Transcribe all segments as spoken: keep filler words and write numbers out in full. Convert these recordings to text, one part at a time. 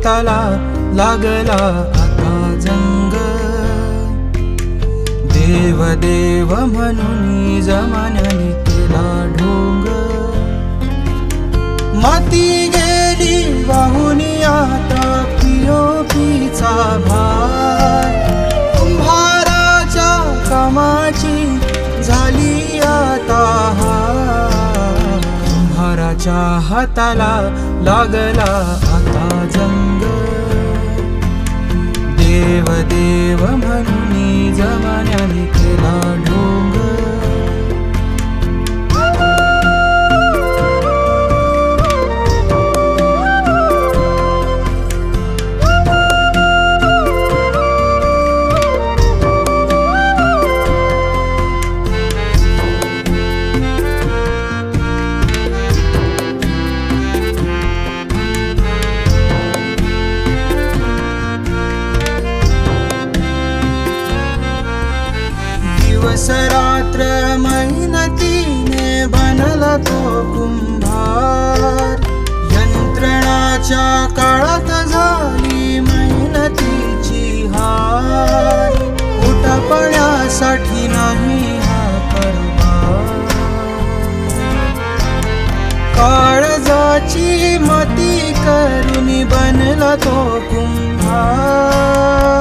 हाताला लागला आता जंग। देव देव म्हणून जमान्याने केला ढोंग। माती गेली वाहून आता पीओपीचा भार। कुंभाराच्या कामाची झाली आता हार। कुंभाराच्या हाताला लागला आता जंग। देव देव म्हणून जमान्याने केला ढोंग। दिवस रात्र मेहनतीने बनला तो कुंभार। यंत्रणाच्या काळात झाली मेहनतीची हार। उठापण्यासाठी नाही हा कारभार। काळजाची मती करून बनला तो कुंभार।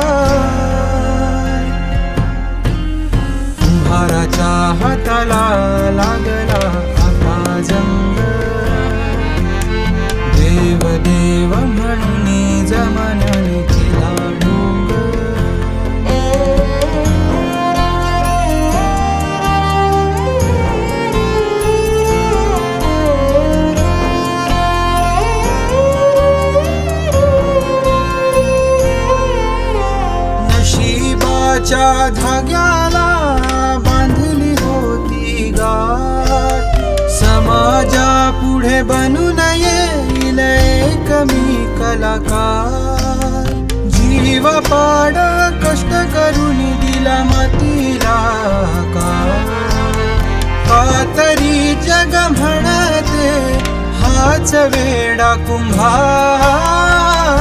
कुंभाराच्या हाताला लागला आता जंग। देव देव म्हणून जमान्याने केला ढोंग। नशिबाच्या धाग्याला बांधली होती गाठ। समाजा पुढे बनून येईल एक मी कलाकार। जीव पाड कष्ट करून दिला मातीला आकार। कातरी जग म्हणते हाच वेडा कुंभार।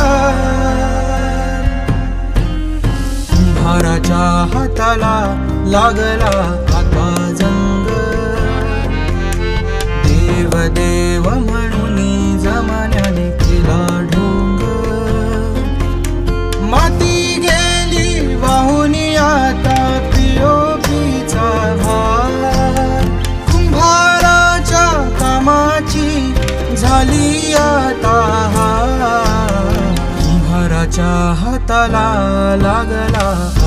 कुंभाराच्या हाताला लागला आता जंग। देव देव म्हणून जमान्याने केला ढोंग। माती गेली वाहून आता पीओपीचा भार। कुंभाराच्या कामाची झाली आता हार। कुंभाराच्या हाताला लागला